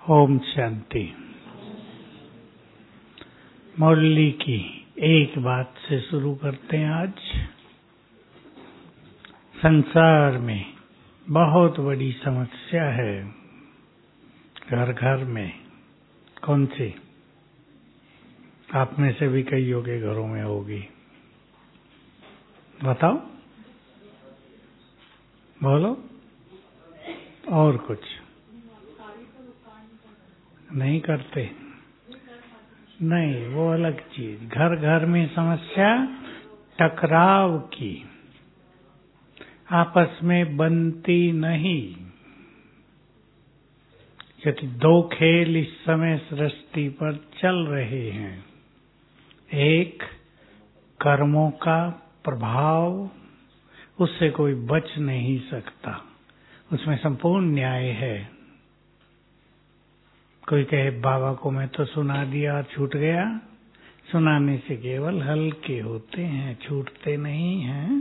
ओम शांति। मुरली की एक बात से शुरू करते हैं। आज संसार में बहुत बड़ी समस्या है, घर घर में। कौन सी? आप में से भी कईयों के घरों में होगी। बताओ, बोलो। और कुछ नहीं करते? नहीं, वो अलग चीज। घर घर में समस्या टकराव की, आपस में बनती नहीं। क्योंकि दो खेल इस समय सृष्टि पर चल रहे हैं। एक कर्मों का प्रभाव, उससे कोई बच नहीं सकता, उसमें संपूर्ण न्याय है। कोई कहे बाबा को मैं तो सुना दिया और छूट गया। सुनाने से केवल हल्के होते हैं, छूटते नहीं हैं।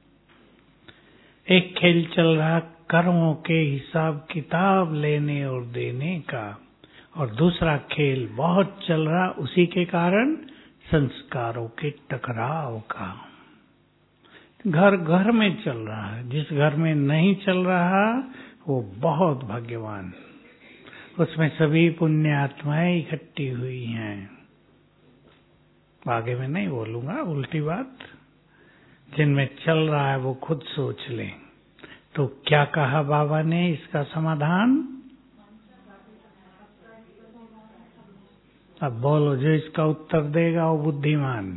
एक खेल चल रहा कर्मों के हिसाब किताब लेने और देने का, और दूसरा खेल बहुत चल रहा उसी के कारण संस्कारों के टकराव का। घर घर में चल रहा है। जिस घर में नहीं चल रहा वो बहुत भाग्यवान, उसमें सभी पुण्य आत्माएं इकट्ठी हुई हैं। आगे मैं नहीं बोलूंगा उल्टी बात। जिनमें चल रहा है वो खुद सोच लें। तो क्या कहा बाबा ने इसका समाधान? अब बोलो, जो इसका उत्तर देगा वो बुद्धिमान।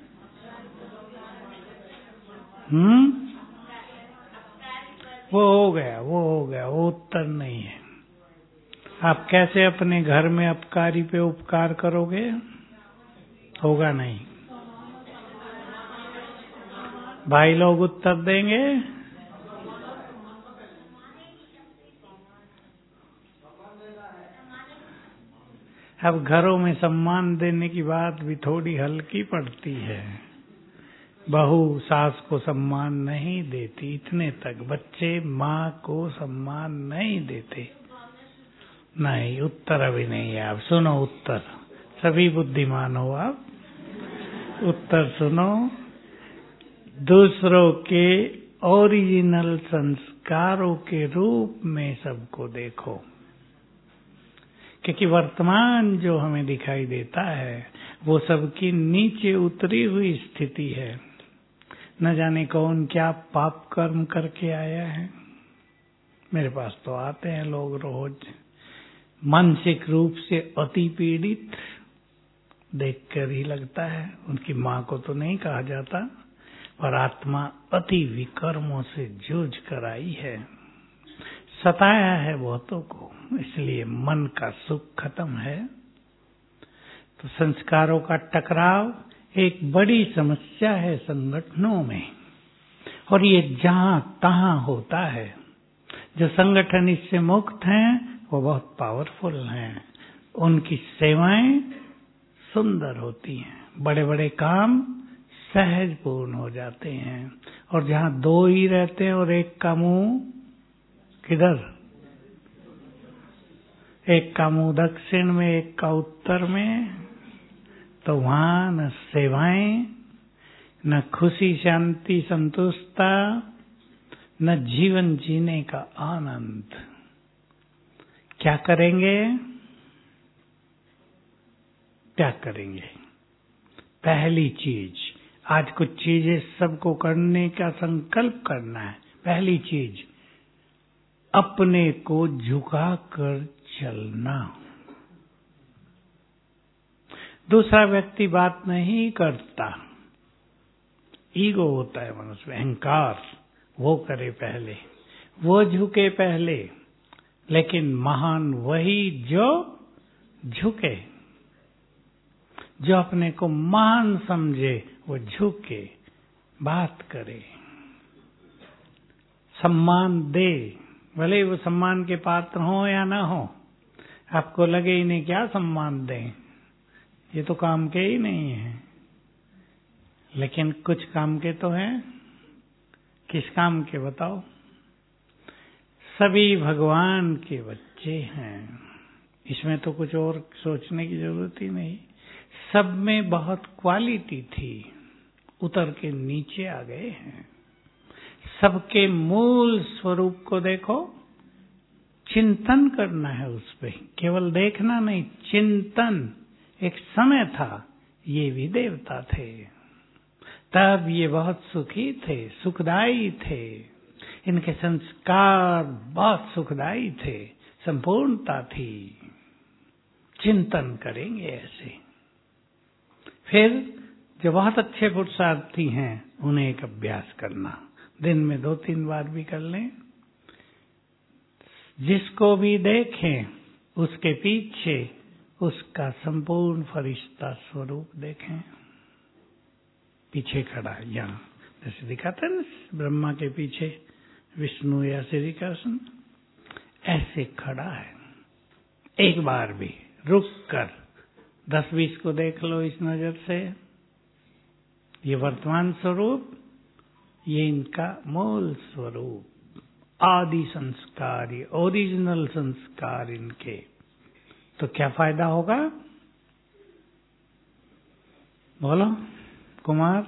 वो हो गया, वो उत्तर नहीं है। आप कैसे अपने घर में अपकारी पे उपकार करोगे? होगा नहीं। भाई लोग उत्तर देंगे। अब घरों में सम्मान देने की बात भी थोड़ी हल्की पड़ती है। बहू सास को सम्मान नहीं देती, इतने तक। बच्चे माँ को सम्मान नहीं देते। नहीं, उत्तर अभी नहीं है। आप सुनो उत्तर, सभी बुद्धिमान हो आप। उत्तर सुनो। दूसरों के ओरिजिनल संस्कारों के रूप में सबको देखो। क्योंकि वर्तमान जो हमें दिखाई देता है वो सबकी नीचे उतरी हुई स्थिति है। न जाने कौन क्या पाप कर्म करके आया है। मेरे पास तो आते हैं लोग रोज, मानसिक रूप से अति पीड़ित। देखकर ही लगता है, उनकी माँ को तो नहीं कहा जाता, पर आत्मा अति विकर्मों से जूझ कर आई है। सताया है बहुतों को, इसलिए मन का सुख खत्म है। तो संस्कारों का टकराव एक बड़ी समस्या है संगठनों में, और ये जहां तहां होता है। जो संगठन इससे मुक्त हैं वो बहुत पावरफुल हैं, उनकी सेवाएं सुंदर होती हैं, बड़े बड़े काम सहज पूर्ण हो जाते हैं। और जहां दो ही रहते हैं और एक का मुंह किधर, एक का मुंह दक्षिण में एक का उत्तर में, तो वहां न सेवाएं, न खुशी शांति संतुष्टता, न जीवन जीने का आनंद। क्या करेंगे? क्या करेंगे? पहली चीज, आज कुछ चीजें सबको करने का संकल्प करना है। पहली चीज, अपने को झुका कर चलना। दूसरा व्यक्ति बात नहीं करता, ईगो होता है मनुष्य में, अहंकार, वो करे पहले, वो झुके पहले। लेकिन महान वही जो झुके, जो अपने को महान समझे वो झुके, बात करे, सम्मान दे। भले वो सम्मान के पात्र हो या ना हो, आपको लगे इन्हें क्या सम्मान दें, ये तो काम के ही नहीं है। लेकिन कुछ काम के तो हैं। किस काम के बताओ? सभी भगवान के बच्चे हैं। इसमें तो कुछ और सोचने की जरूरत ही नहीं। सब में बहुत क्वालिटी थी, उतर के नीचे आ गए हैं। सबके मूल स्वरूप को देखो, चिंतन करना है उस पे, केवल देखना नहीं, चिंतन। एक समय था ये भी देवता थे, तब ये बहुत सुखी थे, सुखदायी थे, इनके संस्कार बहुत सुखदायी थे, संपूर्णता थी। चिंतन करेंगे ऐसे। फिर जो बहुत अच्छे पुरुषार्थी हैं उन्हें एक अभ्यास करना, दिन में 2-3 बार भी कर लें। जिसको भी देखें उसके पीछे उसका संपूर्ण फरिश्ता स्वरूप देखें। पीछे खड़ा है यहाँ, जैसे दिखाता है ना ब्रह्मा के पीछे विष्णु या श्री कृष्ण, ऐसे खड़ा है। एक बार भी रुक कर 10-20 को देख लो इस नजर से। ये वर्तमान स्वरूप, ये इनका मूल स्वरूप, आदि संस्कार, ये ओरिजिनल संस्कार इनके। तो क्या फायदा होगा? बोलो कुमार।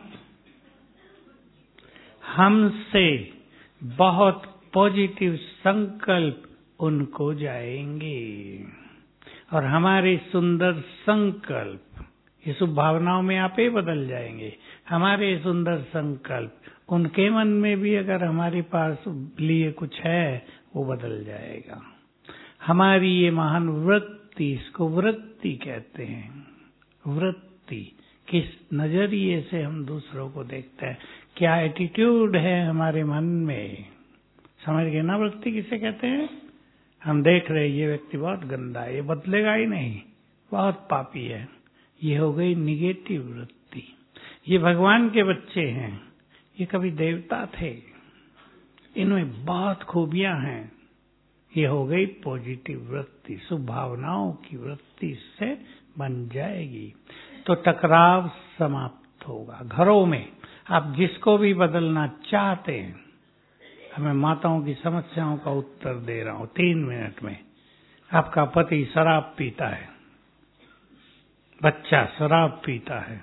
हमसे बहुत पॉजिटिव संकल्प उनको जाएंगे, और हमारे सुंदर संकल्प, ये शुभ भावनाओं में आप ही बदल जाएंगे। हमारे सुंदर संकल्प उनके मन में भी अगर हमारे पास लिए कुछ है वो बदल जाएगा। हमारी ये महान वृत्ति, इसको वृत्ति कहते हैं। वृत्ति, किस नजरिए से हम दूसरों को देखते हैं, क्या एटीट्यूड है हमारे मन में। समझ गए ना वृत्ति किसे कहते हैं? हम देख रहे ये व्यक्ति बहुत गंदा है, ये बदलेगा ही नहीं, बहुत पापी है, ये हो गई निगेटिव वृत्ति। ये भगवान के बच्चे हैं, ये कभी देवता थे, इनमें बहुत खूबियां हैं, ये हो गई पॉजिटिव वृत्ति। शुभ भावनाओं की वृत्ति से बन जाएगी तो टकराव समाप्त होगा। घरों में आप जिसको भी बदलना चाहते हैं, मैं माताओं की समस्याओं का उत्तर दे रहा हूं 3 मिनट में। आपका पति शराब पीता है, बच्चा शराब पीता है,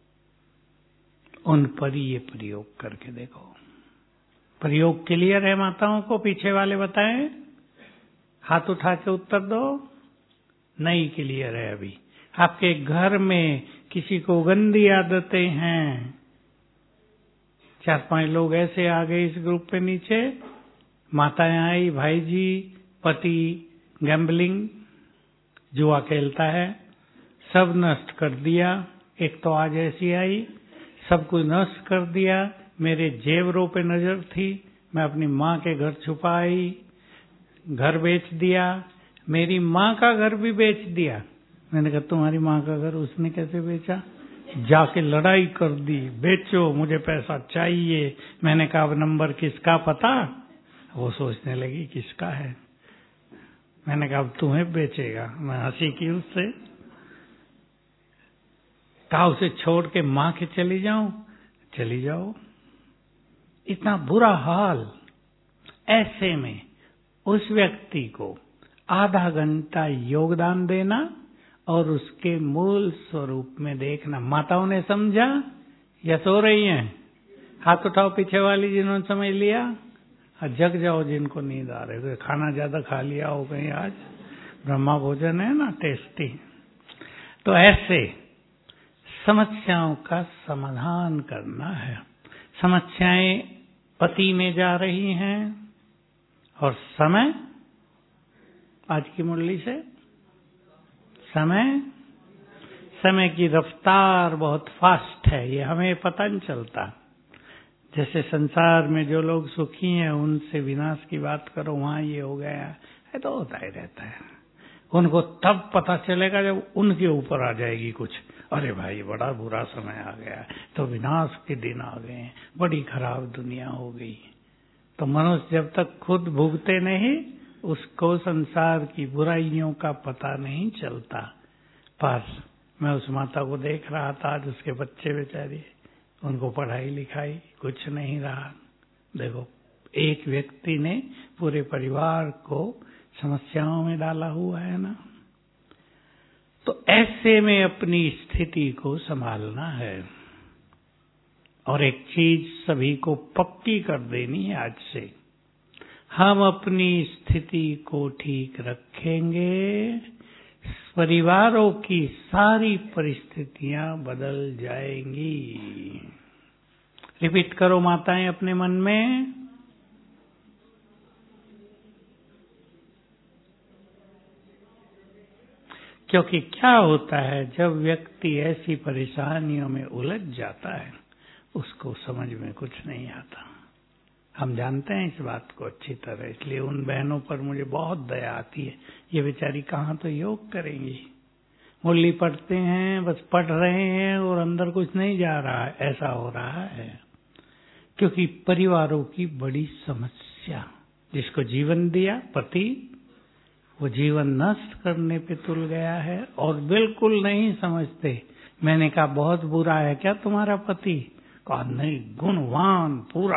उन पर ये प्रयोग करके देखो। प्रयोग क्लियर है माताओं को? पीछे वाले बताएं, हाथ उठा के उत्तर दो। नहीं क्लियर है अभी। आपके घर में किसी को गंदी आदतें हैं, 4-5 लोग ऐसे आ गए इस ग्रुप पे नीचे, माताएं आई, भाई जी, पति गैम्बलिंग, जुआ खेलता है, सब नष्ट कर दिया। एक तो आज ऐसी आई, सब कुछ नष्ट कर दिया। मेरे जेवरों पे नजर थी, मैं अपनी माँ के घर छुपाई, घर बेच दिया, मेरी माँ का घर भी बेच दिया। मैंने कहा तुम्हारी माँ का घर उसने कैसे बेचा? जाके लड़ाई कर दी, बेचो मुझे पैसा चाहिए। मैंने कहा अब नंबर किसका पता? वो सोचने लगी किसका है। मैंने कहा अब तुम्हें बेचेगा। मैं हंसी की उससे, कहा उसे छोड़ के माँ के चली जाऊं। चली जाओ। इतना बुरा हाल। ऐसे में उस व्यक्ति को आधा घंटा योगदान देना और उसके मूल स्वरूप में देखना। माताओं ने समझा या सो रही हैं? हाथ उठाओ पीछे वाली जिन्होंने समझ लिया, और जग जाओ जिनको नींद आ रही है। खाना ज्यादा खा लिया हो कहीं, आज ब्रह्मा भोजन है ना, टेस्टी। तो ऐसे समस्याओं का समाधान करना है। समस्याएं पति में जा रही हैं और समय, आज की मुरली से समय की रफ्तार बहुत फास्ट है, ये हमें पता नहीं चलता। जैसे संसार में जो लोग सुखी हैं उनसे विनाश की बात करो, वहां ये हो गया है, तो होता ही रहता है। उनको तब पता चलेगा जब उनके ऊपर आ जाएगी कुछ, अरे भाई बड़ा बुरा समय आ गया, तो विनाश के दिन आ गए, बड़ी खराब दुनिया हो गई। तो मनुष्य जब तक खुद भुगते नहीं, उसको संसार की बुराइयों का पता नहीं चलता। पर मैं उस माता को देख रहा था, आज उसके बच्चे बेचारे, उनको पढ़ाई लिखाई कुछ नहीं रहा। देखो, एक व्यक्ति ने पूरे परिवार को समस्याओं में डाला हुआ है ना। तो ऐसे में अपनी स्थिति को संभालना है। और एक चीज सभी को पक्की कर देनी है आज से, हम अपनी स्थिति को ठीक रखेंगे, परिवारों की सारी परिस्थितियां बदल जाएंगी। रिपीट करो माताएं अपने मन में। क्योंकि क्या होता है, जब व्यक्ति ऐसी परेशानियों में उलझ जाता है, उसको समझ में कुछ नहीं आता। हम जानते हैं इस बात को अच्छी तरह, इसलिए उन बहनों पर मुझे बहुत दया आती है। ये बेचारी कहाँ तो योग करेंगी, मुरली पढ़ते हैं, बस पढ़ रहे हैं और अंदर कुछ नहीं जा रहा है, ऐसा हो रहा है। क्योंकि परिवारों की बड़ी समस्या, जिसको जीवन दिया पति, वो जीवन नष्ट करने पे तुल गया है और बिल्कुल नहीं समझते। मैंने कहा बहुत बुरा है क्या तुम्हारा पति? कहा नहीं, गुणवान पूरा,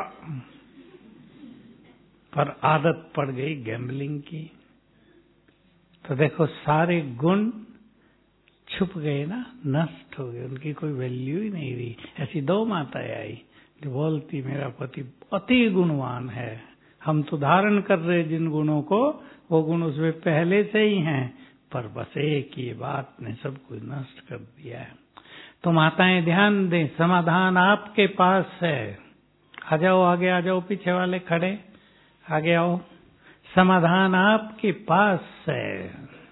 पर आदत पड़ गई गैम्बलिंग की। तो देखो सारे गुण छुप गए ना, नष्ट हो गए, उनकी कोई वैल्यू ही नहीं रही। ऐसी 2 माताएं आई जो बोलती मेरा पति अति गुणवान है, हम तो धारण कर रहे जिन गुणों को, वो गुण उसमें पहले से ही हैं, पर बस एक ये बात ने सब कुछ नष्ट कर दिया है। तो माताएं ध्यान दें, समाधान आपके पास है। आ जाओ आगे, आ जाओ, पीछे वाले खड़े आगे आओ। समाधान आपके पास है।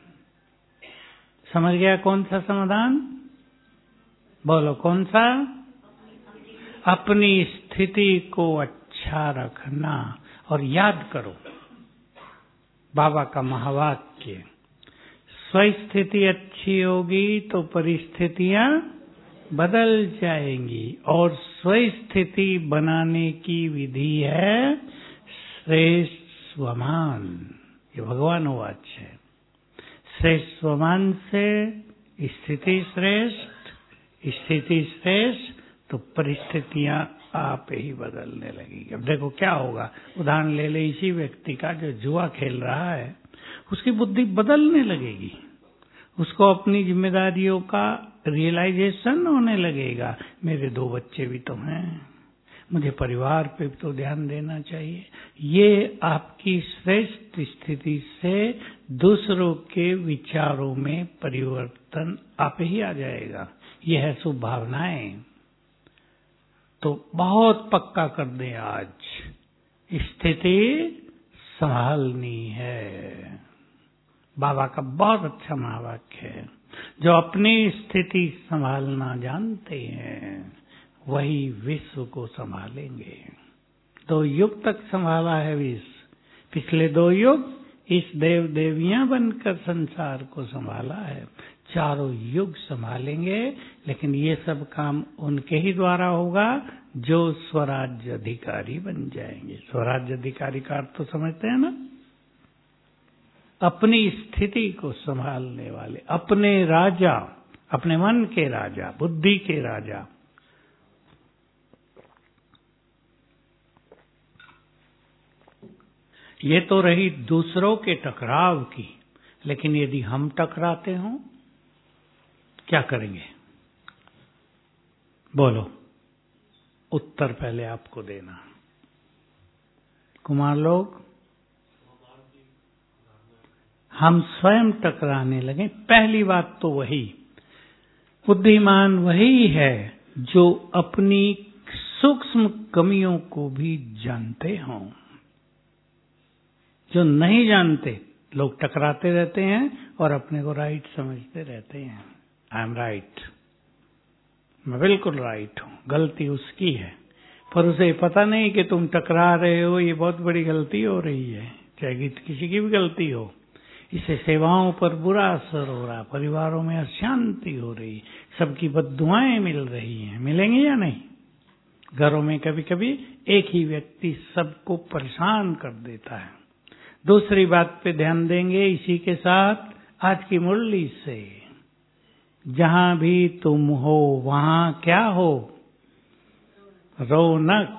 समझ गया कौन सा समाधान? बोलो कौन सा? अपनी स्थिति को अच्छा रखना। और याद करो बाबा का महावाक्य, स्वस्थिति अच्छी होगी तो परिस्थितियां बदल जाएंगी, और स्वस्थिति बनाने की विधि है श्रेष्ठ स्वमान। ये भगवान वाच है। श्रेष्ठ स्वमान से स्थिति श्रेष्ठ, स्थिति श्रेष्ठ तो परिस्थितियां आप ही बदलने लगेगी। अब देखो क्या होगा, उदाहरण ले ले इसी व्यक्ति का जो जुआ खेल रहा है, उसकी बुद्धि बदलने लगेगी, उसको अपनी जिम्मेदारियों का रियलाइजेशन होने लगेगा। मेरे 2 बच्चे भी तो हैं, मुझे परिवार पे तो ध्यान देना चाहिए। ये आपकी श्रेष्ठ स्थिति से दूसरों के विचारों में परिवर्तन आप ही आ जाएगा। ये है शुभ भावनाएं। तो बहुत पक्का कर दें, आज स्थिति संभालनी है। बाबा का बहुत अच्छा महावाक्य है, जो अपनी स्थिति संभालना जानते हैं वही विश्व को संभालेंगे। 2 युग तक संभाला है विश्व, पिछले 2 युग इस देव देवियां बनकर संसार को संभाला है, 4 युग संभालेंगे। लेकिन ये सब काम उनके ही द्वारा होगा जो स्वराज्य अधिकारी बन जाएंगे। स्वराज्य अधिकारी का अर्थ तो समझते हैं ना, अपनी स्थिति को संभालने वाले, अपने राजा, अपने मन के राजा, बुद्धि के राजा। ये तो रही दूसरों के टकराव की, लेकिन यदि हम टकराते हों क्या करेंगे? बोलो, उत्तर पहले आपको देना। कुमार लोग, हम स्वयं टकराने लगे। पहली बात तो वही, बुद्धिमान वही है जो अपनी सूक्ष्म कमियों को भी जानते हों। जो नहीं जानते लोग टकराते रहते हैं और अपने को राइट समझते रहते हैं। आई एम राइट, मैं बिल्कुल राइट हूं, गलती उसकी है। पर उसे पता नहीं कि तुम टकरा रहे हो, ये बहुत बड़ी गलती हो रही है, चाहे किसी की भी गलती हो। इससे सेवाओं पर बुरा असर हो रहा, परिवारों में अशांति हो रही, सबकी बद्दुआएं मिल रही हैं। मिलेंगी या नहीं? घरों में कभी कभी एक ही व्यक्ति सबको परेशान कर देता है। दूसरी बात पे ध्यान देंगे इसी के साथ, आज की मुरली से, जहां भी तुम हो वहां क्या हो? रौनक।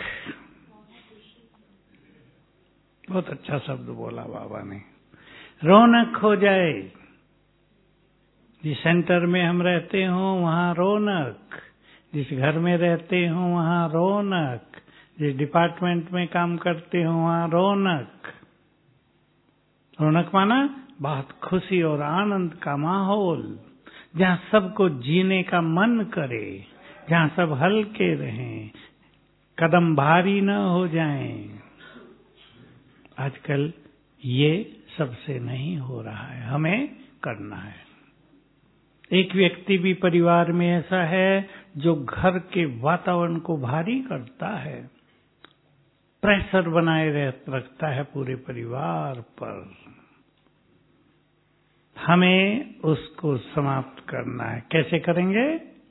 बहुत अच्छा शब्द बोला बाबा ने, रौनक हो जाए। जिस सेंटर में हम रहते हो वहाँ रौनक, जिस घर में रहते हो वहाँ रौनक, जिस डिपार्टमेंट में काम करते हो वहाँ रौनक। रौनक माना बहुत खुशी और आनंद का माहौल, जहाँ सबको जीने का मन करे, जहाँ सब हल्के रहें, कदम भारी न हो जाएं। आजकल ये सबसे नहीं हो रहा है, हमें करना है। एक व्यक्ति भी परिवार में ऐसा है जो घर के वातावरण को भारी करता है, प्रेशर बनाए रखता है पूरे परिवार पर। हमें उसको समाप्त करना है। कैसे करेंगे?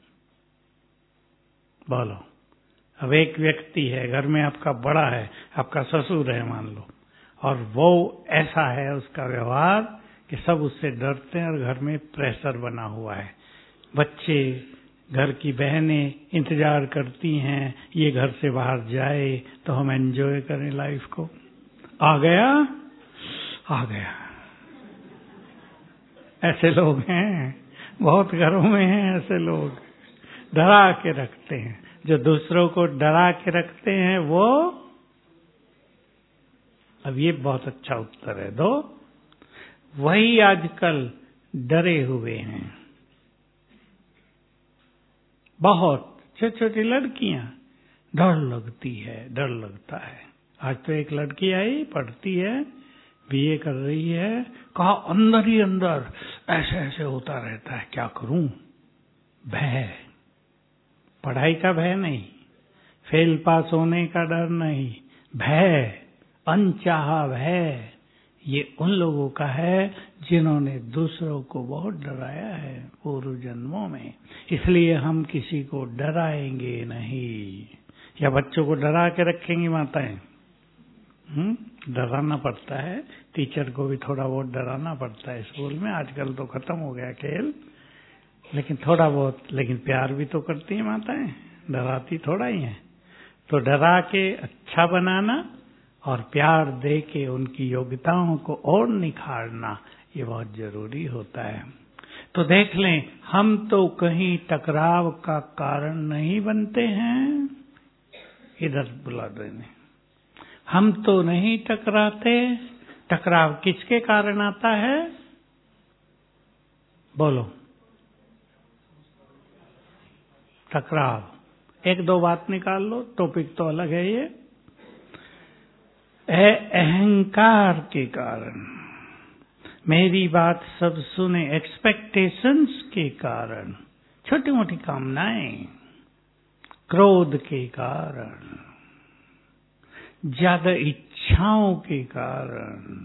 बोलो। अब एक व्यक्ति है, घर में आपका बड़ा है, आपका ससुर है मान लो, और वो ऐसा है उसका व्यवहार कि सब उससे डरते हैं और घर में प्रेशर बना हुआ है। बच्चे, घर की बहनें इंतजार करती हैं ये घर से बाहर जाए तो हम एंजॉय करें लाइफ को। आ गया, आ गया। ऐसे लोग हैं, बहुत घरों में हैं ऐसे लोग, डरा के रखते हैं। जो दूसरों को डरा के रखते हैं वो, अब ये बहुत अच्छा उत्तर है दो, वही आजकल डरे हुए हैं। बहुत छोटी छोटी लड़कियां, डर लगती है, डर लगता है। आज तो एक लड़की आई, पढ़ती है, बीए कर रही है, कहा अंदर ही अंदर ऐसे ऐसे होता रहता है, क्या करूं? भय, पढ़ाई का भय नहीं, फेल पास होने का डर नहीं, भय, अनचाहा भय, ये उन लोगों का है जिन्होंने दूसरों को बहुत डराया है पूर्व जन्मों में। इसलिए हम किसी को डराएंगे नहीं। या बच्चों को डरा के रखेंगी माताएं? डराना पड़ता है, टीचर को भी थोड़ा बहुत डराना पड़ता है स्कूल में। आजकल तो खत्म हो गया खेल, लेकिन थोड़ा बहुत, लेकिन प्यार भी तो करती है माताएं, डराती थोड़ा ही है। तो डरा के अच्छा बनाना और प्यार दे के उनकी योग्यताओं को और निखारना, ये बहुत जरूरी होता है। तो देख लें, हम तो कहीं टकराव का कारण नहीं बनते हैं। इधर बुला दो इन्हें। हम तो नहीं टकराते। टकराव किसके कारण आता है? बोलो। टकराव, एक दो बात निकाल लो, टॉपिक तो अलग है ये। अहंकार के कारण, मेरी बात सब सुने, एक्सपेक्टेशंस के कारण, छोटी मोटी कामनाएं, क्रोध के कारण, ज्यादा इच्छाओं के कारण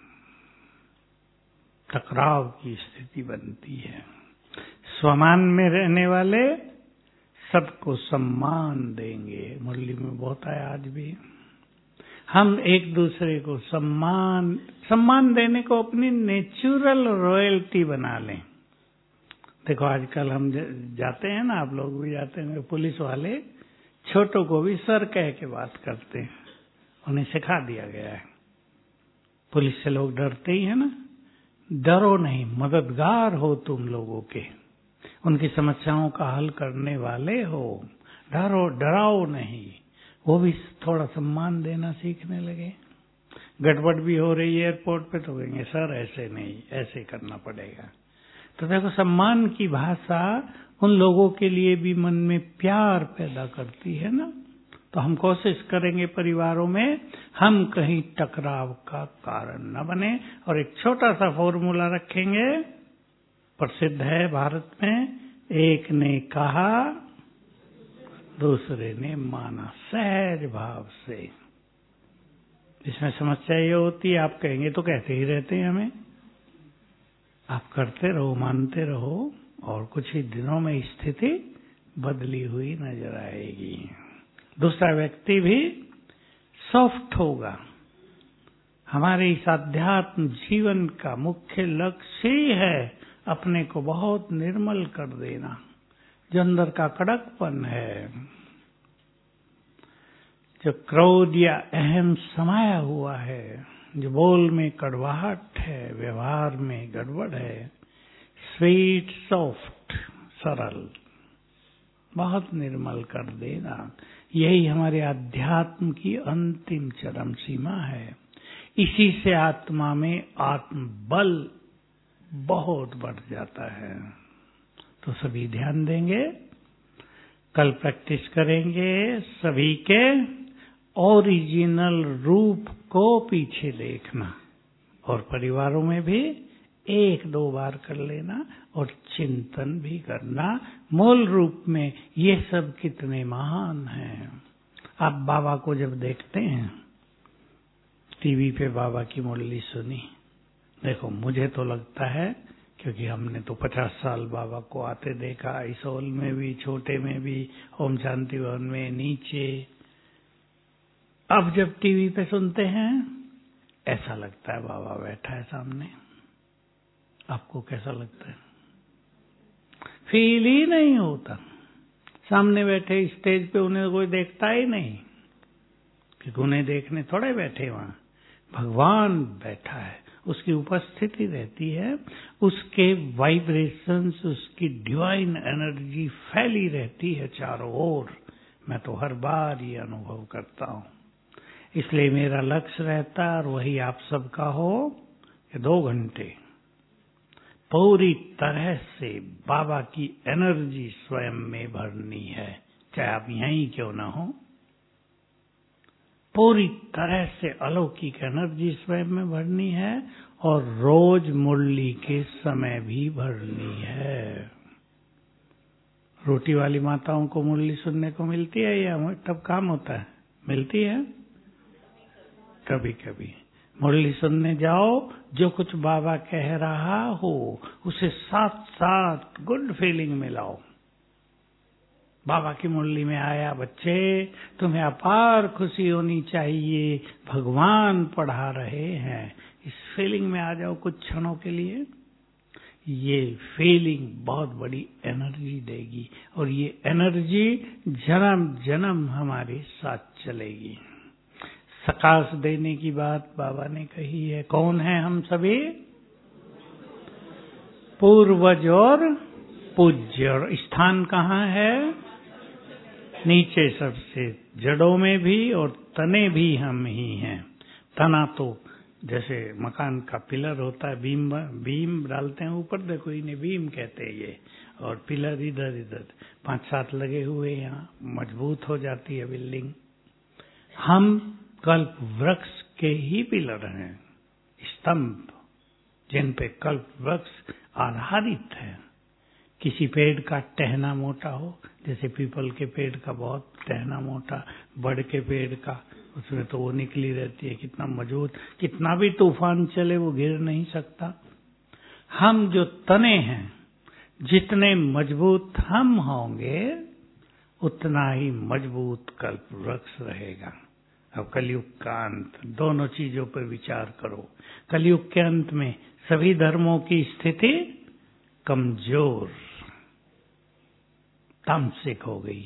टकराव की स्थिति बनती है। स्वमान में रहने वाले सबको सम्मान देंगे। मुरली में बहुत आया आज भी। हम एक दूसरे को सम्मान देने को अपनी नेचुरल रॉयल्टी बना लें। देखो आजकल हम जाते हैं ना, आप लोग भी जाते हैं, पुलिस वाले छोटों को भी सर कह के बात करते हैं, उन्हें सिखा दिया गया है। पुलिस से लोग डरते ही है ना। डरो नहीं, मददगार हो तुम लोगों के, उनकी समस्याओं का हल करने वाले हो। डराओ नहीं। वो भी थोड़ा सम्मान देना सीखने लगे। गड़बड़ भी हो रही है एयरपोर्ट पे तो कहेंगे सर ऐसे नहीं, ऐसे करना पड़ेगा। तो देखो, सम्मान की भाषा उन लोगों के लिए भी मन में प्यार पैदा करती है ना। तो हम कोशिश करेंगे परिवारों में हम कहीं टकराव का कारण न बने। और एक छोटा सा फॉर्मूला रखेंगे, प्रसिद्ध है भारत में, एक ने कहा दूसरे ने माना, सहज भाव से। इसमें समस्या ये होती है, आप कहेंगे तो कहते ही रहते हैं हमें। आप करते रहो, मानते रहो, और कुछ ही दिनों में स्थिति बदली हुई नजर आएगी। दूसरा व्यक्ति भी सॉफ्ट होगा। हमारे इस आध्यात्म जीवन का मुख्य लक्ष्य ही है अपने को बहुत निर्मल कर देना। जो अंदर का कड़कपन है, जो क्रोध या अहम समाया हुआ है, जो बोल में कड़वाहट है, व्यवहार में गड़बड़ है, स्वीट सॉफ्ट सरल, बहुत निर्मल कर देना। यही हमारे अध्यात्म की अंतिम चरम सीमा है। इसी से आत्मा में आत्मबल बहुत बढ़ जाता है। तो सभी ध्यान देंगे, कल प्रैक्टिस करेंगे सभी के ओरिजिनल रूप को पीछे देखना, और परिवारों में भी 1-2 बार कर लेना और चिंतन भी करना मूल रूप में ये सब कितने महान हैं। आप बाबा को जब देखते हैं, टीवी पे बाबा की मुरली सुनी, देखो मुझे तो लगता है, क्योंकि हमने तो 50 साल बाबा को आते देखा, इस हॉल में भी, छोटे में भी, ओम शांति भवन में, नीचे। अब जब टीवी पे सुनते हैं ऐसा लगता है बाबा बैठा है सामने। आपको कैसा लगता है? फील ही नहीं होता। सामने बैठे स्टेज पे उन्हें कोई देखता ही नहीं, क्योंकि उन्हें देखने थोड़े बैठे वहां, भगवान बैठा है, उसकी उपस्थिति रहती है, उसके वाइब्रेशंस, उसकी डिवाइन एनर्जी फैली रहती है चारों ओर। मैं तो हर बार ये अनुभव करता हूं। इसलिए मेरा लक्ष्य रहता है, और वही आप सबका हो, कि 2 घंटे पूरी तरह से बाबा की एनर्जी स्वयं में भरनी है, चाहे आप यहीं क्यों ना हो। पूरी तरह से अलौकिक एनर्जी स्वयं में भरनी है, और रोज मुरली के समय भी भरनी है। रोटी वाली माताओं को मुरली सुनने को मिलती है या तब काम होता है? मिलती है कभी कभी। मुरली सुनने जाओ, जो कुछ बाबा कह रहा हो उसे साथ साथ गुड फीलिंग में लाओ। बाबा की मुरली में आया बच्चे, तुम्हें अपार खुशी होनी चाहिए, भगवान पढ़ा रहे हैं। इस फीलिंग में आ जाओ कुछ क्षणों के लिए। ये फीलिंग बहुत बड़ी एनर्जी देगी, और ये एनर्जी जन्म जन्म हमारे साथ चलेगी। सकाश देने की बात बाबा ने कही है। कौन है हम सभी? पूर्वज और पूज्य। और स्थान कहाँ है? नीचे सबसे, जड़ों में भी और तने भी हम ही हैं। तना तो जैसे मकान का पिलर होता है, बीम डालते हैं ऊपर, देखो इन्हें बीम कहते हैं ये, और पिलर इधर इधर 5-7 लगे हुए, यहाँ मजबूत हो जाती है बिल्डिंग। हम कल्प वृक्ष के ही पिलर हैं, स्तंभ, जिन पे कल्प वृक्ष आधारित है। किसी पेड़ का टहना मोटा हो, जैसे पीपल के पेड़ का बहुत टहना मोटा, बड़ के पेड़ का, उसमें तो वो निकली रहती है, कितना मजबूत, कितना भी तूफान चले वो गिर नहीं सकता। हम जो तने हैं, जितने मजबूत हम होंगे उतना ही मजबूत कल्प वृक्ष रहेगा। अब कलयुग का अंत, दोनों चीजों पर विचार करो। कलयुग के अंत में सभी धर्मों की स्थिति कमजोर, तामसिक हो गई।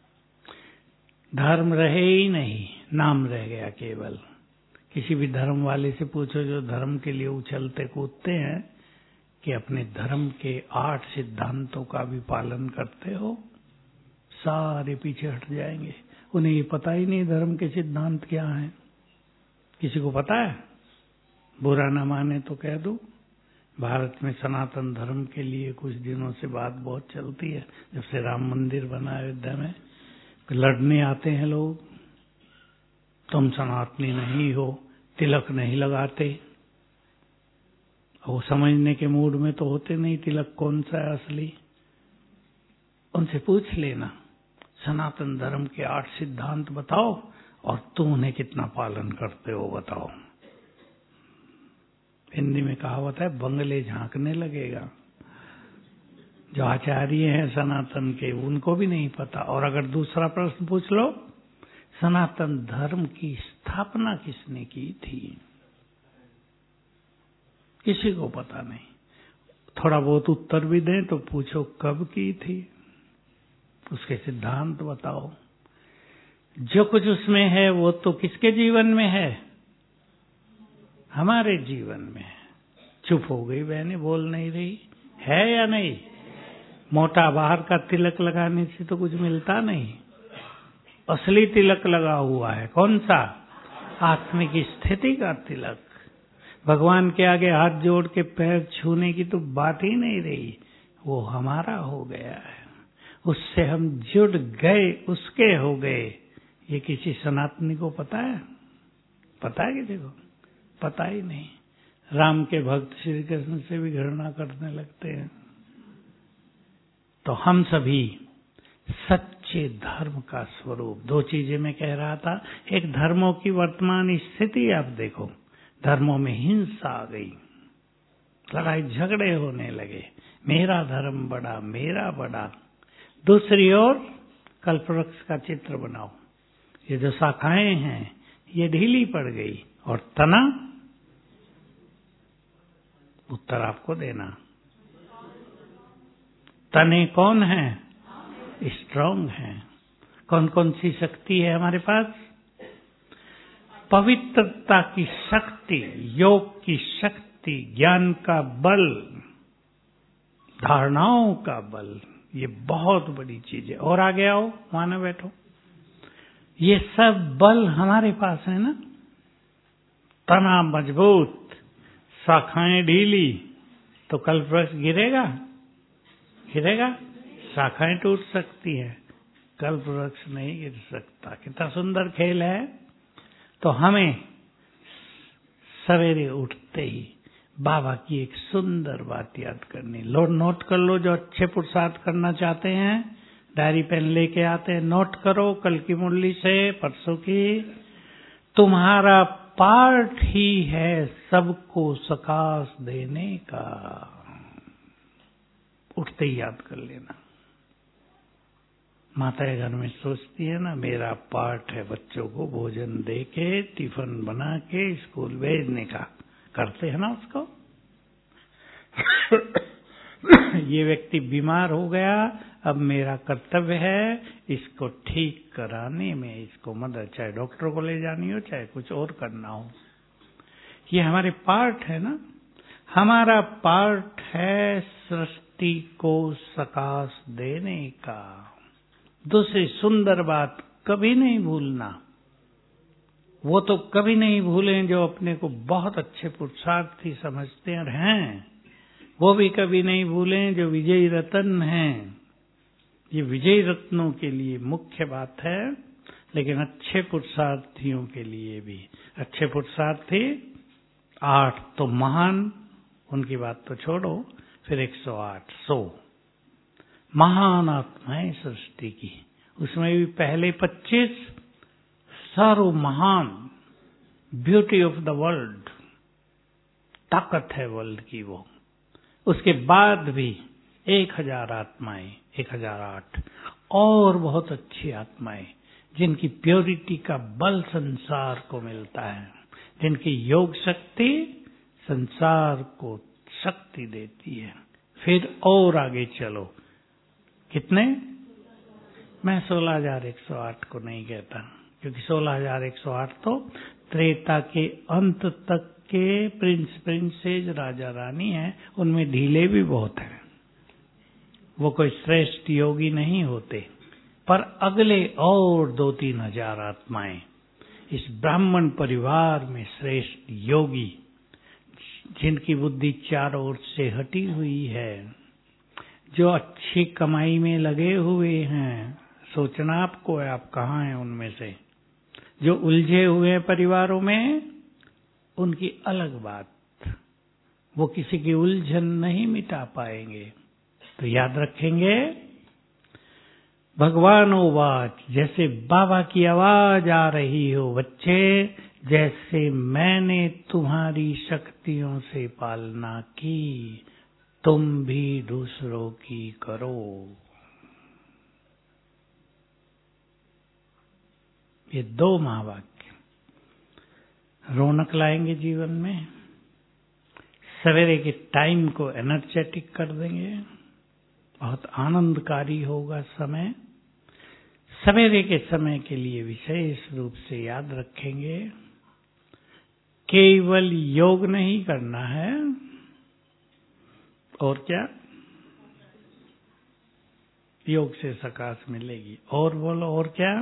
धर्म रहे ही नहीं, नाम रह गया केवल। किसी भी धर्म वाले से पूछो जो धर्म के लिए उछलते कूदते हैं, कि अपने धर्म के 8 सिद्धांतों का भी पालन करते हो, सारे पीछे हट जाएंगे। उन्हें ये पता ही नहीं धर्म के सिद्धांत क्या हैं। किसी को पता है? बुरा न माने तो कह दूं, भारत में सनातन धर्म के लिए कुछ दिनों से बात बहुत चलती है। जब से राम मंदिर बना अयोध्या में, लड़ने आते हैं लोग, तुम सनातनी नहीं हो, तिलक नहीं लगाते। वो समझने के मूड में तो होते नहीं तिलक कौन सा है असली। उनसे पूछ लेना, सनातन धर्म के 8 सिद्धांत बताओ, और तुम उन्हें कितना पालन करते हो बताओ। हिंदी में कहावत है, बंगले झांकने लगेगा। जो आचार्य हैं सनातन के, उनको भी नहीं पता। और अगर दूसरा प्रश्न पूछ लो, सनातन धर्म की स्थापना किसने की थी? किसी को पता नहीं। थोड़ा बहुत उत्तर भी दें तो पूछो कब की थी, उसके सिद्धांत बताओ। जो कुछ उसमें है वो तो किसके जीवन में है? हमारे जीवन में है। चुप हो गई बहनें, बोल नहीं रही। है या नहीं? मोटा बाहर का तिलक लगाने से तो कुछ मिलता नहीं, असली तिलक लगा हुआ है। कौन सा? आत्मिक स्थिति का तिलक। भगवान के आगे हाथ जोड़ के पैर छूने की तो बात ही नहीं रही, वो हमारा हो गया है, उससे हम जुड़ गए, उसके हो गए। ये किसी सनातनी को पता है? पता है किसी को? पता ही नहीं। राम के भक्त श्री कृष्ण से भी घृणा करने लगते हैं। तो हम सभी सच्चे धर्म का स्वरूप। दो चीजें मैं कह रहा था, एक धर्मों की वर्तमान स्थिति आप देखो, धर्मों में हिंसा आ गई, लड़ाई झगड़े होने लगे, मेरा धर्म बड़ा, मेरा बड़ा। दूसरी ओर कल्पवृक्ष का चित्र बनाओ, ये जो शाखाएं हैं ये ढीली पड़ गई, और तना, उत्तर आपको देना, तने कौन है? स्ट्रांग है। कौन कौन सी शक्ति है हमारे पास? पवित्रता की शक्ति, योग की शक्ति, ज्ञान का बल, धारणाओं का बल, ये बहुत बड़ी चीज है। और आगे आओ, वहां ना बैठो, ये सब बल हमारे पास है ना। तना मजबूत, शाखाएं ढीली, तो कल्पवृक्ष गिरेगा? गिरेगा? शाखाएं टूट सकती है, कल्पवृक्ष नहीं गिर सकता। कितना सुंदर खेल है। तो हमें सवेरे उठते ही बाबा की एक सुंदर बात याद करनी। नोट कर लो, जो अच्छे पुरुषार्थ करना चाहते हैं, डायरी पेन लेके आते हैं, नोट करो कल की मुरली से, परसों की। तुम्हारा पार्ट ही है सबको सकाश देने का। उठते ही याद कर लेना। माताएं घर में सोचती है ना, मेरा पार्ट है बच्चों को भोजन दे के, टिफिन बना के स्कूल भेजने का। करते हैं ना उसको। ये व्यक्ति बीमार हो गया, अब मेरा कर्तव्य है इसको ठीक कराने में, इसको मदद, चाहे डॉक्टर को ले जानी हो, चाहे कुछ और करना हो। ये हमारे पार्ट है ना। हमारा पार्ट है सृष्टि को सकाश देने का। दूसरी सुंदर बात, कभी नहीं भूलना, वो तो कभी नहीं भूलें जो अपने को बहुत अच्छे पुरुषार्थी समझते हैं, वो भी कभी नहीं भूलें जो विजयी रत्न हैं। ये विजयी रत्नों के लिए मुख्य बात है, लेकिन अच्छे पुरुषार्थियों के लिए भी। अच्छे पुरुषार्थी 8 तो महान, उनकी बात तो छोड़ो, फिर 108 महान आत्माएं सृष्टि की, उसमें भी पहले 25 सर्व महान, ब्यूटी ऑफ द वर्ल्ड, ताकत है वर्ल्ड की वो। उसके बाद भी 1000 आत्माएं, 1008 और बहुत अच्छी आत्माएं, जिनकी प्योरिटी का बल संसार को मिलता है, जिनकी योग शक्ति संसार को शक्ति देती है। फिर और आगे चलो, कितने? मैं 16,108 को नहीं कहता, क्योंकि 16,108 तो त्रेता के अंत तक के प्रिंसेस राजा रानी हैं, उनमें ढीले भी बहुत हैं, वो कोई श्रेष्ठ योगी नहीं होते। पर अगले और 2-3 हजार आत्माएं इस ब्राह्मण परिवार में श्रेष्ठ योगी, जिनकी बुद्धि चारों ओर से हटी हुई है, जो अच्छी कमाई में लगे हुए हैं। सोचना आपको है, आप कहाँ हैं उनमें से। जो उलझे हुए हैं परिवारों में, उनकी अलग बात, वो किसी की उलझन नहीं मिटा पाएंगे। तो याद रखेंगे, भगवान वाच, जैसे बाबा की आवाज आ रही हो, बच्चे, जैसे मैंने तुम्हारी शक्तियों से पालना की, तुम भी दूसरों की करो। ये 2 महावाक्य रौनक लाएंगे जीवन में, सवेरे के टाइम को एनर्जेटिक कर देंगे, बहुत आनंदकारी होगा समय। सवेरे के समय के लिए विशेष रूप से याद रखेंगे, केवल योग नहीं करना है, और क्या? योग से सकाश मिलेगी। और बोलो, और क्या?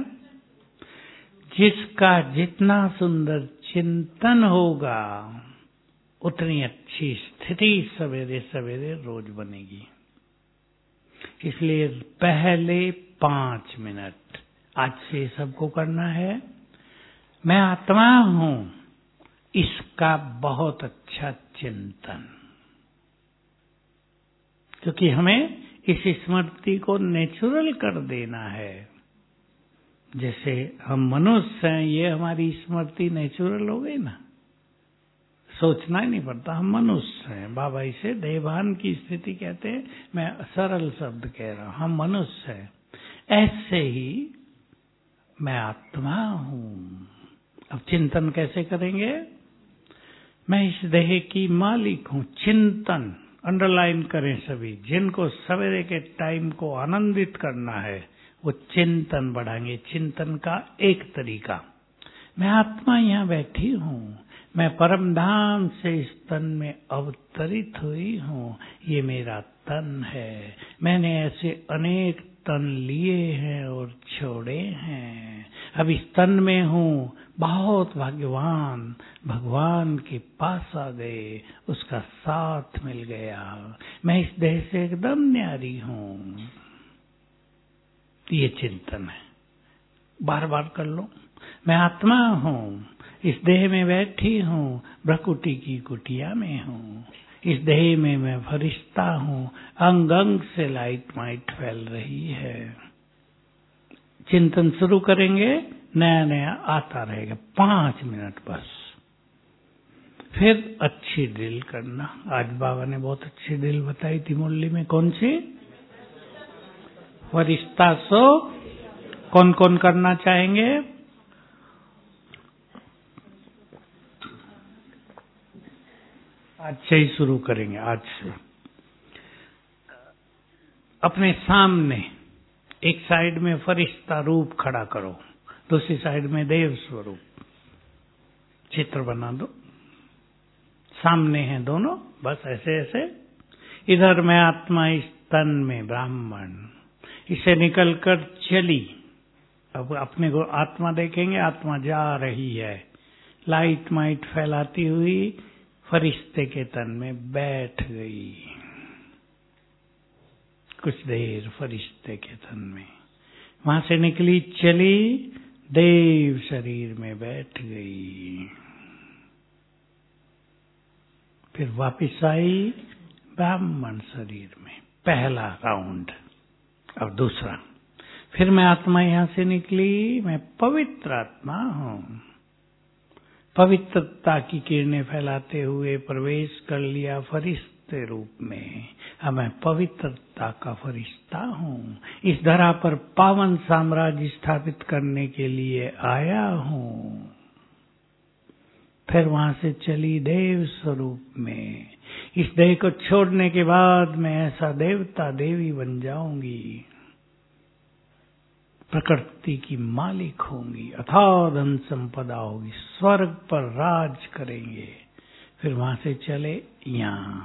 जिसका जितना सुंदर चिंतन होगा उतनी अच्छी स्थिति सवेरे सवेरे रोज बनेगी। इसलिए पहले 5 मिनट आज से सबको करना है। मैं आत्मा हूं, इसका बहुत अच्छा चिंतन, क्योंकि हमें इस स्मृति को नेचुरल कर देना है। जैसे हम मनुष्य हैं, ये हमारी स्मृति नेचुरल हो गई ना, सोचना ही नहीं पड़ता, हम मनुष्य हैं। बाबा इसे देवान की स्थिति कहते हैं, मैं सरल शब्द कह रहा हूं, हम मनुष्य हैं। ऐसे ही मैं आत्मा हूं। अब चिंतन कैसे करेंगे? मैं इस देह की मालिक हूं। चिंतन अंडरलाइन करें सभी, जिनको सवेरे के टाइम को आनंदित करना है वो चिंतन बढ़ाएंगे। चिंतन का एक तरीका, मैं आत्मा यहाँ बैठी हूँ, मैं परम धाम से इस तन में अवतरित हुई हूँ, ये मेरा तन है। मैंने ऐसे अनेक तन लिए हैं और छोड़े हैं, अब इस तन में हूँ। बहुत भाग्यवान, भगवान के पास आ गए, उसका साथ मिल गया। मैं इस देह से एकदम न्यारी हूँ। ये चिंतन है, बार बार कर लो। मैं आत्मा हूँ, इस देह में बैठी हूँ, भ्रकुटी की कुटिया में हूँ। इस देह में मैं फरिश्ता हूँ, अंग अंग से लाइट माइट फैल रही है। चिंतन शुरू करेंगे, नया नया आता रहेगा। 5 मिनट बस। फिर अच्छी ड्रिल करना। आज बाबा ने बहुत अच्छी ड्रिल बताई थी मुरली में। कौन सी? फरिश्ता सो। कौन कौन करना चाहेंगे? आज से ही शुरू करेंगे। आज से अपने सामने एक साइड में फरिश्ता रूप खड़ा करो, दूसरी साइड में देव स्वरूप चित्र बना दो। सामने हैं दोनों, बस ऐसे ऐसे। इधर मैं आत्मा, इस तन में ब्राह्मण, इसे निकलकर चली। अब अपने को आत्मा देखेंगे, आत्मा जा रही है, लाइट माइट फैलाती हुई फरिश्ते के तन में बैठ गई। कुछ देर फरिश्ते के तन में, वहां से निकली, चली, देव शरीर में बैठ गई। फिर वापिस आई ब्राह्मण शरीर में। पहला राउंड। और दूसरा, फिर मैं आत्मा यहां से निकली, मैं पवित्र आत्मा हूं। पवित्रता की किरणें फैलाते हुए प्रवेश कर लिया फरिश्ते रूप में। अब मैं पवित्रता का फरिश्ता हूं, इस धरा पर पावन साम्राज्य स्थापित करने के लिए आया हूं। फिर वहां से चली देव स्वरूप में। इस देह को छोड़ने के बाद मैं ऐसा देवता देवी बन जाऊंगी, प्रकृति की मालिक होंगी, अथाह धन संपदा होगी, स्वर्ग पर राज करेंगे। फिर वहां से चले यहां।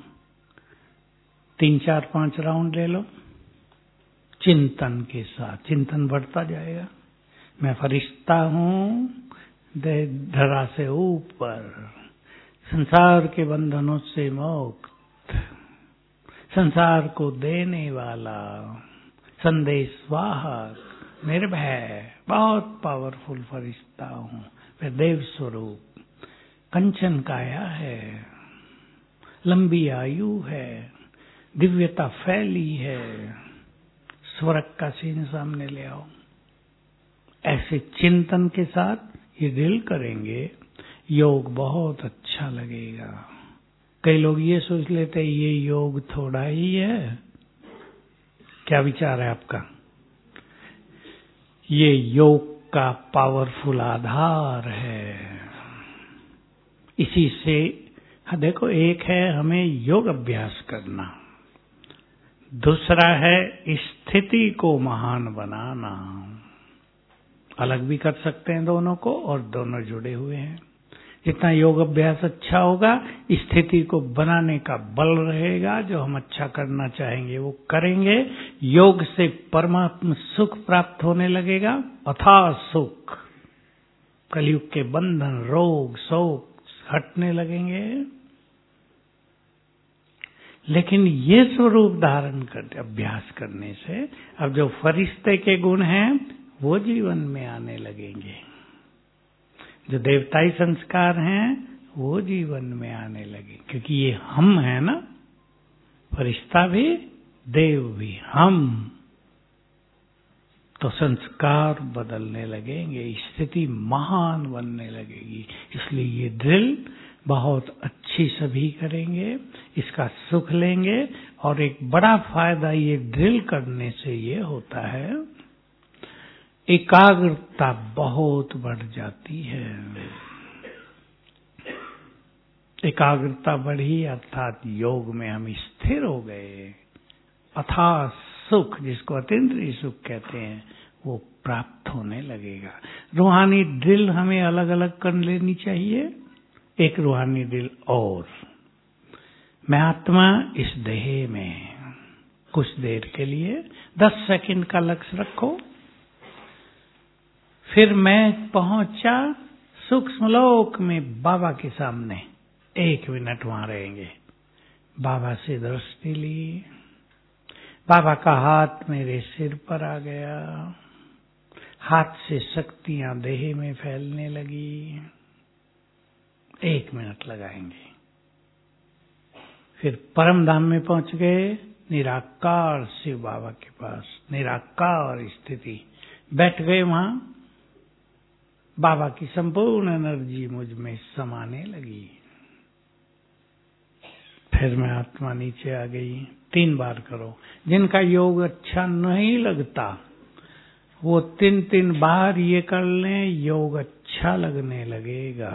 3, 4, 5 राउंड ले लो चिंतन के साथ। चिंतन बढ़ता जाएगा। मैं फरिश्ता हूं, धरा से ऊपर, संसार के बंधनों से मुक्त, संसार को देने वाला, संदेश वाहक, निर्भय, बहुत पावरफुल फरिश्ता हूं। फिर देव स्वरूप, कंचन काया है, लंबी आयु है, दिव्यता फैली है, स्वर्ग का सीन सामने ले आओ। ऐसे चिंतन के साथ ये ड्रिल करेंगे, योग बहुत अच्छा लगेगा। कई लोग ये सोच लेते हैं ये योग थोड़ा ही है। क्या विचार है आपका? ये योग का पावरफुल आधार है। इसी से देखो, एक है हमें योग अभ्यास करना, दूसरा है स्थिति को महान बनाना। अलग भी कर सकते हैं दोनों को, और दोनों जुड़े हुए हैं। जितना योग अभ्यास अच्छा होगा, स्थिति को बनाने का बल रहेगा। जो हम अच्छा करना चाहेंगे वो करेंगे। योग से परमात्मा सुख प्राप्त होने लगेगा, अथाह सुख। कलयुग के बंधन, रोग, शोक हटने लगेंगे। लेकिन ये स्वरूप धारण करते अभ्यास करने से अब जो फरिश्ते के गुण हैं वो जीवन में आने लगेंगे। जो देवताई संस्कार हैं वो जीवन में आने लगे, क्योंकि ये हम है ना, फरिश्ता भी देव भी हम। तो संस्कार बदलने लगेंगे, स्थिति महान बनने लगेगी। इसलिए ये ड्रिल बहुत अच्छी सभी करेंगे, इसका सुख लेंगे। और एक बड़ा फायदा ये ड्रिल करने से ये होता है, एकाग्रता बहुत बढ़ जाती है। एकाग्रता बढ़ी अर्थात योग में हम स्थिर हो गए, अथाह सुख, जिसको अतीन्द्रिय सुख कहते हैं, वो प्राप्त होने लगेगा। रूहानी ड्रिल हमें अलग अलग कर लेनी चाहिए। एक रूहानी ड्रिल और, मैं आत्मा इस देह में, कुछ देर के लिए 10 सेकंड का लक्ष्य रखो। फिर मैं पहुंचा सूक्ष्म लोक में बाबा के सामने, 1 मिनट वहां रहेंगे। बाबा से दृष्टि ली, बाबा का हाथ मेरे सिर पर आ गया, हाथ से शक्तियां देह में फैलने लगी। 1 मिनट लगाएंगे। फिर परम धाम में पहुंच गए, निराकार शिव बाबा के पास, निराकार स्थिति, बैठ गए वहां। बाबा की संपूर्ण एनर्जी मुझ में समाने लगी। फिर मैं आत्मा नीचे आ गई। 3 बार करो। जिनका योग अच्छा नहीं लगता वो 3-3 बार ये कर लें, योग अच्छा लगने लगेगा।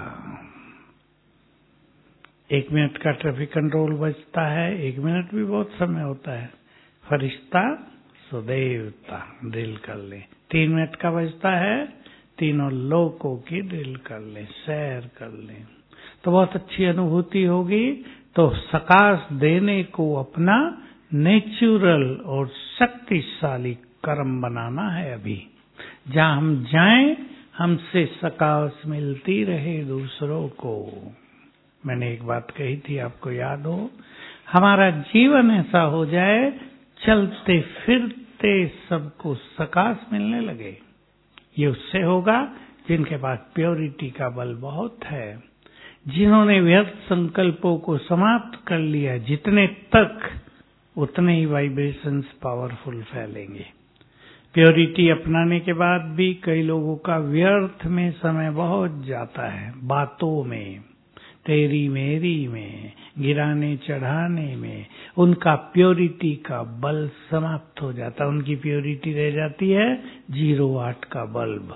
1 मिनट का ट्रैफिक कंट्रोल बचता है। 1 मिनट भी बहुत समय होता है। फरिश्ता सुदेवता ड्रिल कर ले। 3 मिनट का बचता है, तीनों लोकों की ड्रिल कर ले, सैर कर ले, तो बहुत अच्छी अनुभूति होगी। तो सकाश देने को अपना नेचुरल और शक्तिशाली कर्म बनाना है। अभी जहां हम जाएं, हमसे सकाश मिलती रहे दूसरों को। मैंने एक बात कही थी, आपको याद हो, हमारा जीवन ऐसा हो जाए, चलते फिरते सबको सकाश मिलने लगे। ये उससे होगा जिनके पास प्योरिटी का बल बहुत है, जिन्होंने व्यर्थ संकल्पों को समाप्त कर लिया। जितने तक उतने ही वाइब्रेशंस पावरफुल फैलेंगे। प्योरिटी अपनाने के बाद भी कई लोगों का व्यर्थ में समय बहुत जाता है, बातों में, तेरी मेरी में, गिराने चढ़ाने में। उनका प्योरिटी का बल समाप्त हो जाता है। उनकी प्योरिटी रह जाती है 0 वाट का बल्ब,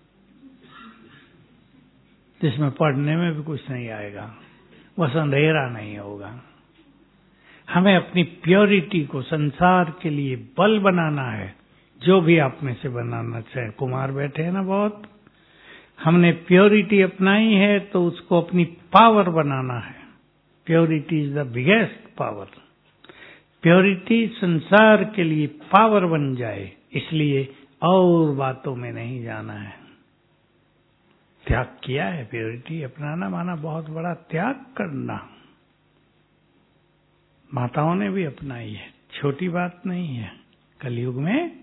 जिसमें पढ़ने में भी कुछ नहीं आएगा, बस अंधेरा नहीं होगा। हमें अपनी प्योरिटी को संसार के लिए बल बनाना है। जो भी आप में से बनाना चाहे, कुमार बैठे हैं ना बहुत, हमने प्योरिटी अपनाई है तो उसको अपनी पावर बनाना है। Purity is the biggest power. Purity संसार के लिए पावर बन जाए, इसलिए और बातों में नहीं जाना है। त्याग किया है। प्योरिटी अपनाना माना बहुत बड़ा त्याग करना। माताओं ने भी अपनाई है, छोटी बात नहीं है। कलयुग में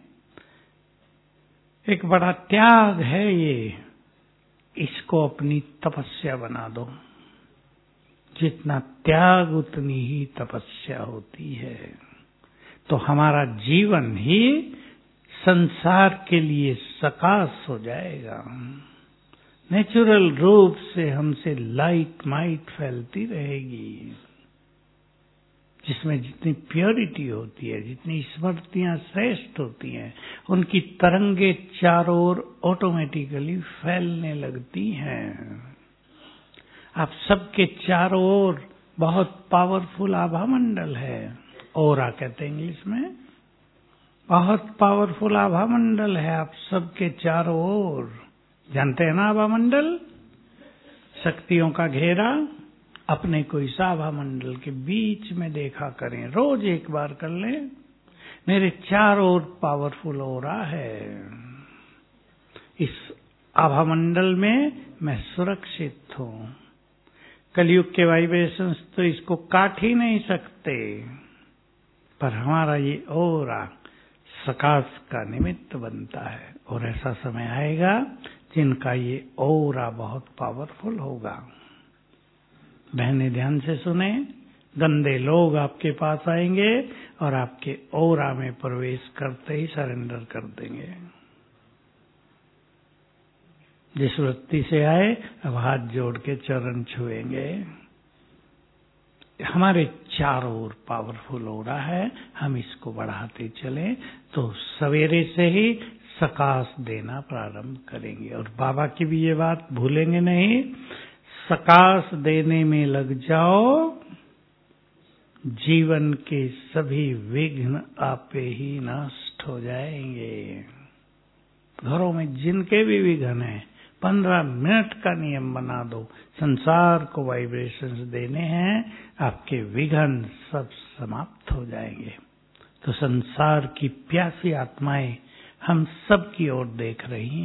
एक बड़ा त्याग है ये। इसको अपनी तपस्या बना दो। जितना त्याग उतनी ही तपस्या होती है। तो हमारा जीवन ही संसार के लिए सकाश हो जाएगा। नेचुरल रूप से हमसे लाइट माइट फैलती रहेगी, जिसमें जितनी प्योरिटी होती है, जितनी स्मृतियां श्रेष्ठ होती हैं, उनकी तरंगे चारों ओर ऑटोमेटिकली फैलने लगती हैं। आप सबके चारों ओर बहुत पावरफुल आभा मंडल है। ओरा कहते हैं इंग्लिश में। बहुत पावरफुल आभा मंडल है आप सबके चारों ओर। जानते हैं ना आभा मंडल? शक्तियों का घेरा अपने को इस आभा मंडल के बीच में देखा करें। रोज एक बार कर लें, मेरे चारों ओर पावरफुल हो रहा है, इस आभा मंडल में मैं सुरक्षित हूं। कलयुग के वाइब्रेशंस तो इसको काट ही नहीं सकते, पर हमारा ये ओरा सकाश का निमित्त बनता है। और ऐसा समय आएगा जिनका ये ओरा बहुत पावरफुल होगा। बहने ध्यान से सुने, गंदे लोग आपके पास आएंगे और आपके ओरा में प्रवेश करते ही सरेंडर कर देंगे। जिस वृत्ति से आए अब हाथ जोड़ के चरण छुएंगे। हमारे चारों ओर पावरफुल हो रहा है, हम इसको बढ़ाते चलें तो सवेरे से ही सकाश देना प्रारंभ करेंगे। और बाबा की भी ये बात भूलेंगे नहीं, सकाश देने में लग जाओ, जीवन के सभी विघ्न आपे ही नष्ट हो जाएंगे। घरों में जिनके भी विघ्न हैं 15 मिनट का नियम बना दो, संसार को वाइब्रेशंस देने हैं, आपके विघ्न सब समाप्त हो जाएंगे। तो संसार की प्यासी आत्माएं हम सब की ओर देख रही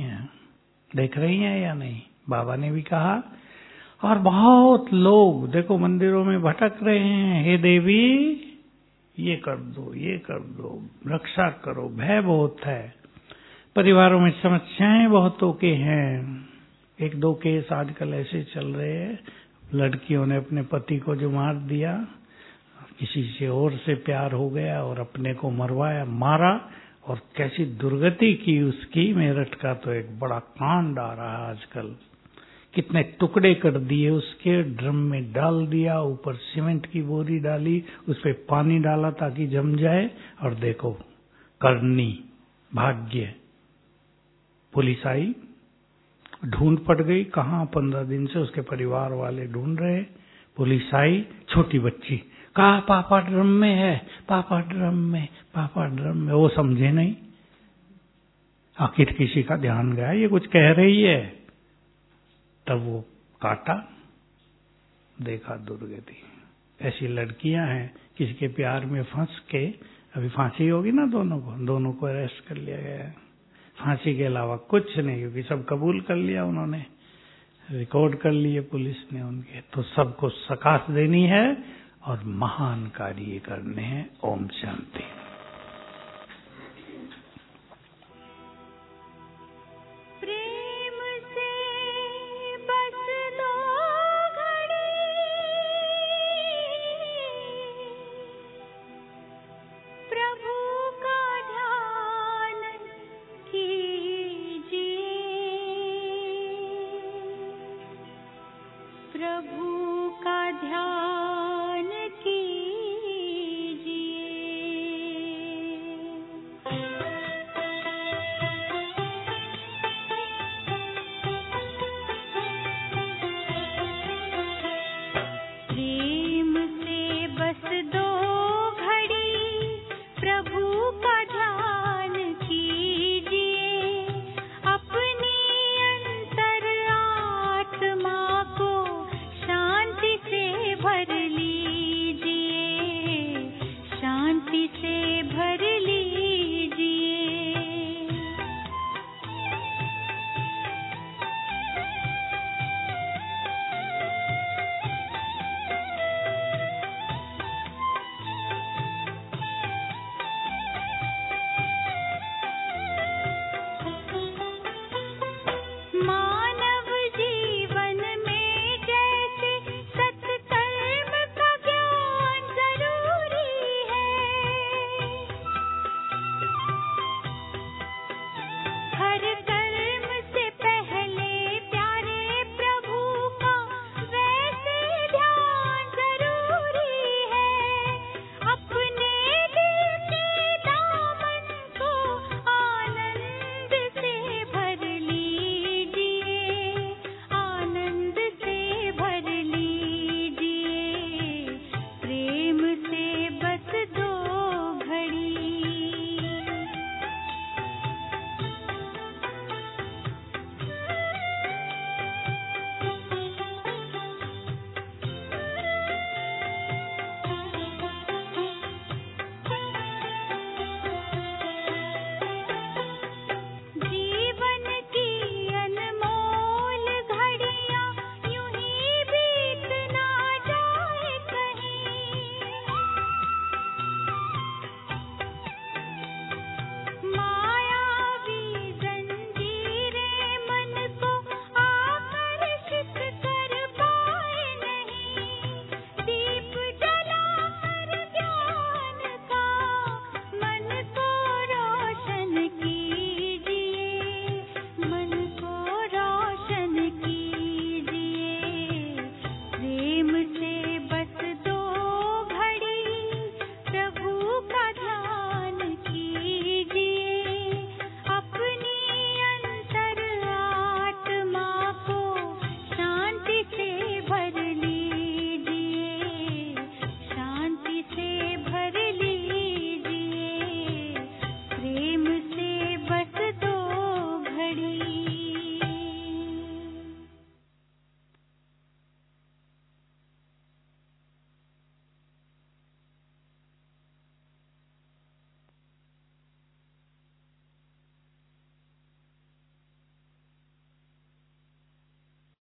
हैं या नहीं? बाबा ने भी कहा। और बहुत लोग देखो मंदिरों में भटक रहे हैं, हे देवी ये कर दो, ये कर दो, रक्षा करो, भय बहुत है, परिवारों में समस्याएं बहुतों के हैं। एक दो केस आजकल ऐसे चल रहे हैं, लड़कियों ने अपने पति को जो मार दिया, किसी से और से प्यार हो गया और अपने को मरवाया, मारा, और कैसी दुर्गति की उसकी। मेरठ का तो एक बड़ा कांड आ रहा है आजकल, कितने टुकड़े कर दिए उसके, ड्रम में डाल दिया, ऊपर सीमेंट की बोरी डाली, उस पे पानी डाला ताकि जम जाए, और देखो करनी भाग्य। पुलिस आई, ढूंढ पड़ गई, कहाँ 15 दिन से उसके परिवार वाले ढूंढ रहे। पुलिस आई, छोटी बच्ची, कहा पापा ड्रम में है, पापा ड्रम में, पापा ड्रम में। वो समझे नहीं, आखिर किसी का ध्यान गया ये कुछ कह रही है, तब वो काटा, देखा दुर्गति। ऐसी लड़कियां हैं, किसी के प्यार में फंस के, अभी फांसी होगी ना दोनों को अरेस्ट कर लिया गया है। फांसी के अलावा कुछ नहीं, क्योंकि सब कबूल कर लिया उन्होंने, रिकॉर्ड कर लिए पुलिस ने उनके। तो सबको सकाश देनी है और महान कार्य करने हैं। ओम शांति। भर ली